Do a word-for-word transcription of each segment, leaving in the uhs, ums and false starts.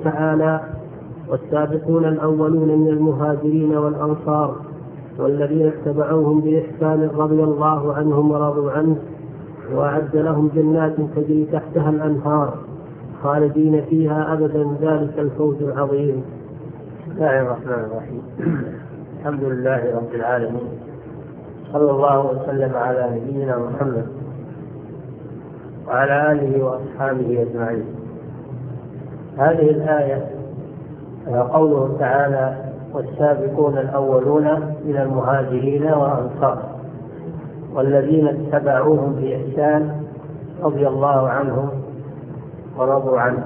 تعالى: والسابقون الأولون من المهاجرين والأنصار والذين اتبعوهم بإحسان رضي الله عنهم ورضوا عنه وأعد لهم جنات تجري تحتها الأنهار خالدين فيها أبدا ذلك الفوز العظيم. بسم الله الرحمن الرحيم. الحمد لله رب العالمين، صلى الله وسلم على نبينا محمد وعلى آله وأصحابه أجمعين. هذه الآية قوله تعالى: والسابقون الأولون من المهاجرين والأنصار والذين اتبعوهم بإحسان رضي الله عنهم ورضوا عنه.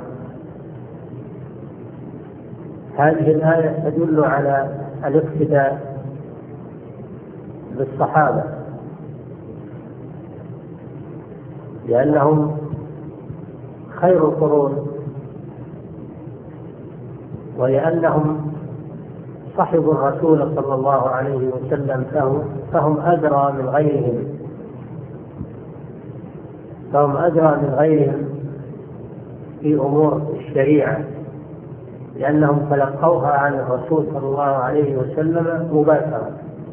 هذه الآية تدل على الاقتداء بالصحابة، لأنهم خير القرون، ولأنهم صحبوا الرسول صلى الله عليه وسلم فهم أدرى من غيرهم فهم أدرى من غيرهم في أمور الشريعة، لأنهم تلقوها عن الرسول صلى الله عليه وسلم مباشرة.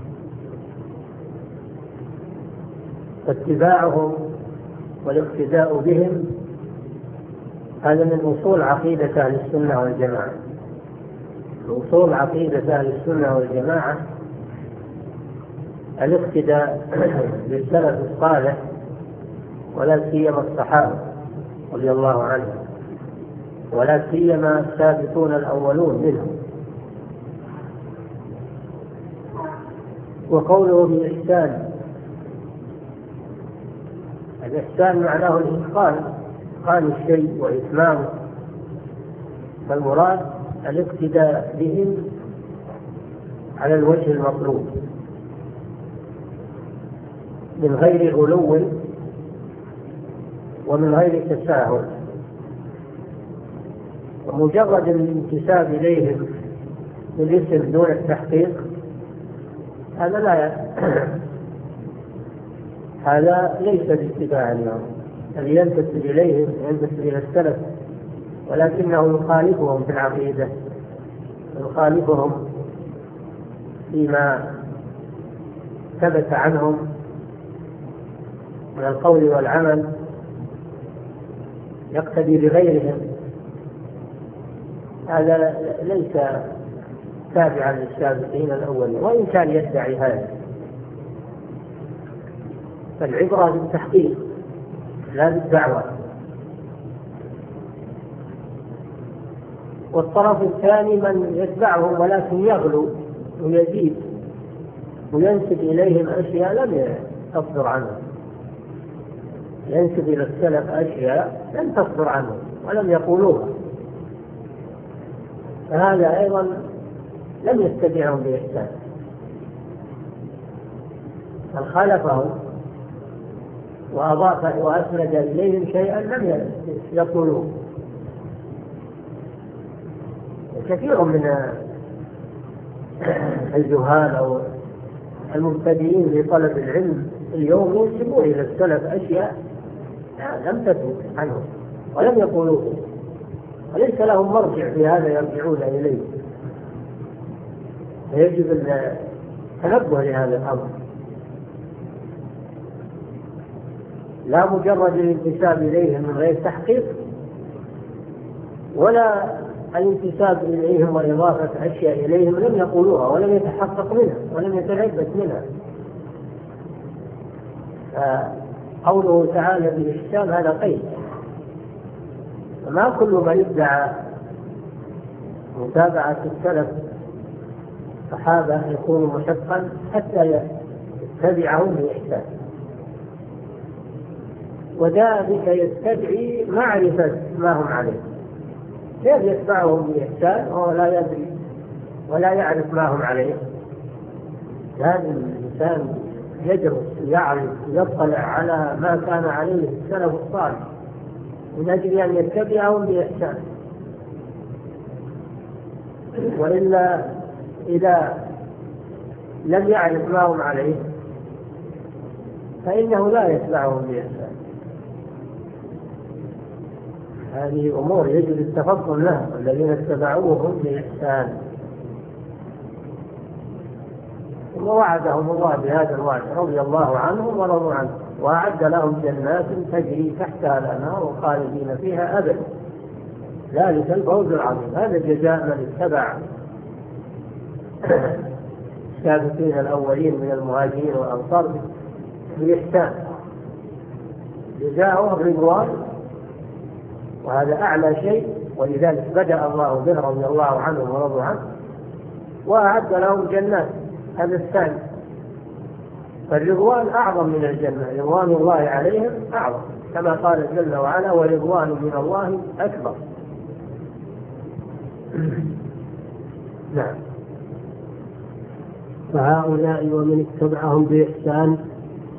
فاتباعهم والاقتداء بهم هذا من أصول عقيدة أهل السنة والجماعة. أصول عقيدة أهل السنة والجماعة الاقتداء بالسلف الصالح، ولا سيما الصحابة رضي الله عنهم، ولا سيما السابقون الأولون منهم. وقوله بالإحسان، الإحسان معناه الإتقان، إتقان الشيء وإتمامه، فالمراد الاقتداء بهم على الوجه المطلوب من غير غلو ومن غير تساهل. ومجرد الانتساب إليهم بالاسم دون التحقيق هذا لا هذا ليس باتباع لهم. الذي ينتسب إليهم ينتسب إلى السلف، ولكنه يخالفهم في العقيدة، يخالفهم فيما ثبت عنهم من القول والعمل، يقتدي بغيرهم. هذا ليس تابعا للسابقين الأولين، وإن كان يدعي هذا. فالعبرة بالتحقيق لا بالدعوة. والطرف الثاني من يتبعهم ولكن يغلو ويزيد وينسب إليهم أشياء لم تصدر عنهم، ينسب إلى السلف أشياء لم تصدر عنهم ولم يقولوها، فهذا أيضا لم يتبعهم بإحسان، بل خالفهم وأضاف وأسند إليهم شيئا لم يقولوه. كثير من الجهال أو المبتدئين في طلب العلم اليوم ينسبون إلى السلف أشياء لم تثبت عنهم ولم يقولوه، وليس لهم مرجع في هذا يرجعون إليه. فيجب التنبه لهذا الأمر، لا مجرد الانتساب إليهم من غير تحقيق، ولا الانتساب إليهم وإضافة أشياء إليهم لم يقولوها ولم يتحقق منها ولم يتلبس منها. قوله تعالى بالإحسان هذا قيد، فما كل من يدعى متابعة السلف الصحابة يكون محقا حتى يتبعهم بإحسان، وذلك يستدعي معرفة ما هم عليه. كيف يتبعهم بإحسان وهو لا يدري ولا يعرف ما هم عليه؟ لازم الإنسان يدرس يعرف يطلع على ما كان عليه السلف الصالح من أجل أن يتبعهم بإحسان. وإلا إذا لم يعرف ما هم عليه فإنه لا يتبعهم بإحسان. هذه أمور يجب التفضل لها، الذين اتبعوهم بإحسان. ووعدهم الله بهذا الوعد رضي الله عنهم ورضوا عنه، وأعد لهم جنات تجري تحتها الأنهار خالدين فيها أبدا، ذلك الفوز العظيم. هذا جزاء من اتبع السابقين الأولين من المهاجرين والأنصار بإحسان، جزاؤه الرضوان، وهذا أعلى شيء، ولذلك بدأ الله به رضي الله عنهم ورضوا عنه، وأعد لهم جنات، هذا الثاني. فالرضوان أعظم من الجنة، رضوان الله عليهم أعظم، كما قال جل وعلا: ورضوان من الله أكبر. نعم. فهؤلاء ومن اتبعهم بإحسان